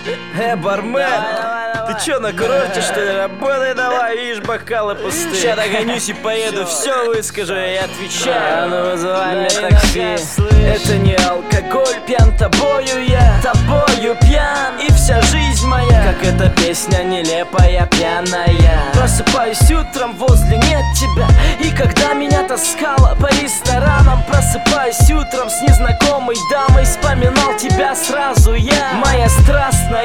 Бармен, ты чё, на курорте, что ли? Работай давай, видишь, бокалы пустые. Ща догонюсь и поеду, все выскажу, я отвечаю. Ну вызывай мне такси. Это не алкоголь, пьян тобою я, тобою пьян. И вся жизнь моя, как эта песня нелепая, пьяная. Просыпаюсь утром, возле нет тебя. И когда меня таскала по ресторанам, просыпаюсь утром с незнакомой дамой, вспоминал тебя сразу я. Моя страстная,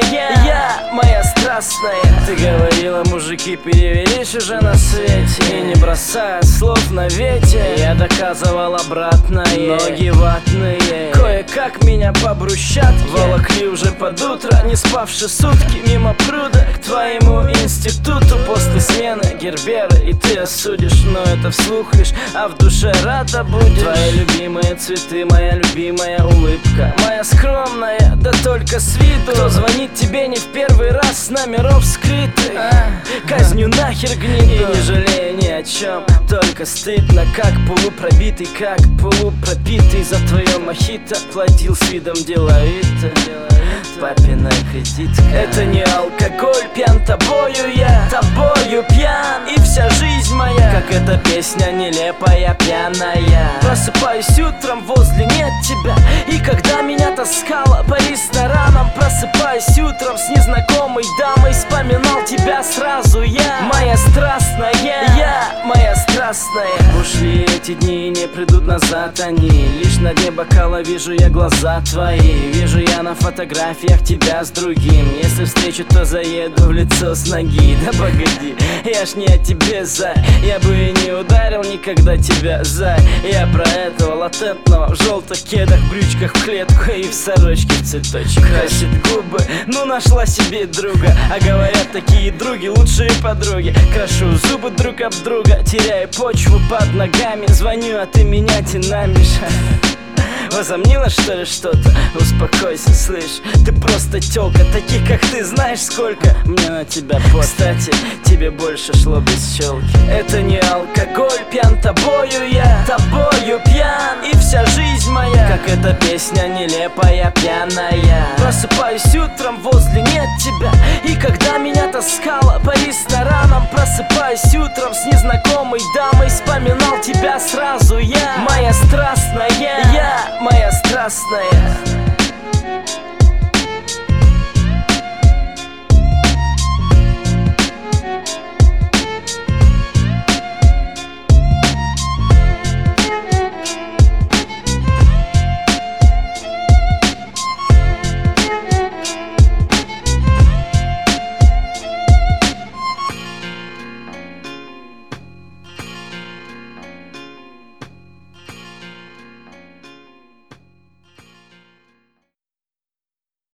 моя страстная. Ты говорила, мужики перевелись уже на свете, и не бросая слов на ветер, я доказывал обратное. Ноги ватные, кое-как меня по брусчатке волокли уже под утро, не спавши сутки мимо пруда к твоему институту. После смены гербера и ты осудишь, но это вслух лишь, а в душе рада будешь. Твои любимые цветы, моя любимая улыбка, моя скромная, да только с виду. Кто звонит тебе не в первый раз с номеров скрытых, казню нахер гниду. И не жалею ни о чем, только стыдно, как полупробитый, как полупропитый. За твое мохито платил с видом деловито папина кредитка. Это не алкоголь, пьян тобою я, тобою пьян. И вся жизнь моя, как эта песня нелепая, пьяная. Просыпаюсь утром, возле нет тебя. И когда меня таскала по ресторанам, просыпаюсь утром с незнакомой дамой, вспоминал тебя сразу я. Моя страстная, моя страстная. Ушли эти дни и не придут назад они. Лишь на дне бокала вижу я глаза твои. Вижу я на фотографиях тебя с другим. Если встречу, то заеду в лицо с ноги. Да погоди, я ж не о тебе, зай. Я бы и не ударил никогда тебя, зай. Я про этого латентного в желтых кедах, брючках в клетку и в сорочке в цветочек. Красит губы, ну нашла себе друга. А говорят, такие други лучшие подруги. Крашу зубы друг об друга, теряю почву под ногами. Звоню, а ты меня динамишь. Возомнила, что ли, что-то? Успокойся, слышь, ты просто тёлка. Таких, как ты, знаешь сколько? Мне на тебя по. Кстати, тебе больше шло без челки. Это не алкоголь, пьян тобою я, тобою пьян. И вся жизнь моя, как эта песня нелепая, пьяная. Просыпаюсь утром, возле нет тебя. И когда меня таскала по ресторанам, просыпаюсь утром с незнакомой дамой, вспоминал тебя сразу я. Моя страстная, моя страстная.